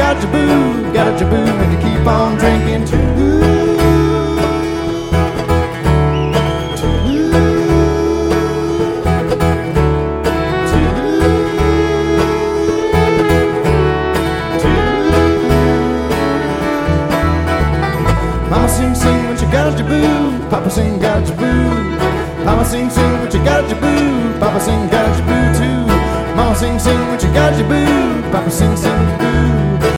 got your boo, and you keep on drinking too. Mama sing, sing when she got your boo. Papa sing, got your boo. Mama sing, sing when she got your boo. Papa sing, got your boo too. Mama sing, sing when she got your boo. Papa sing, sing boo.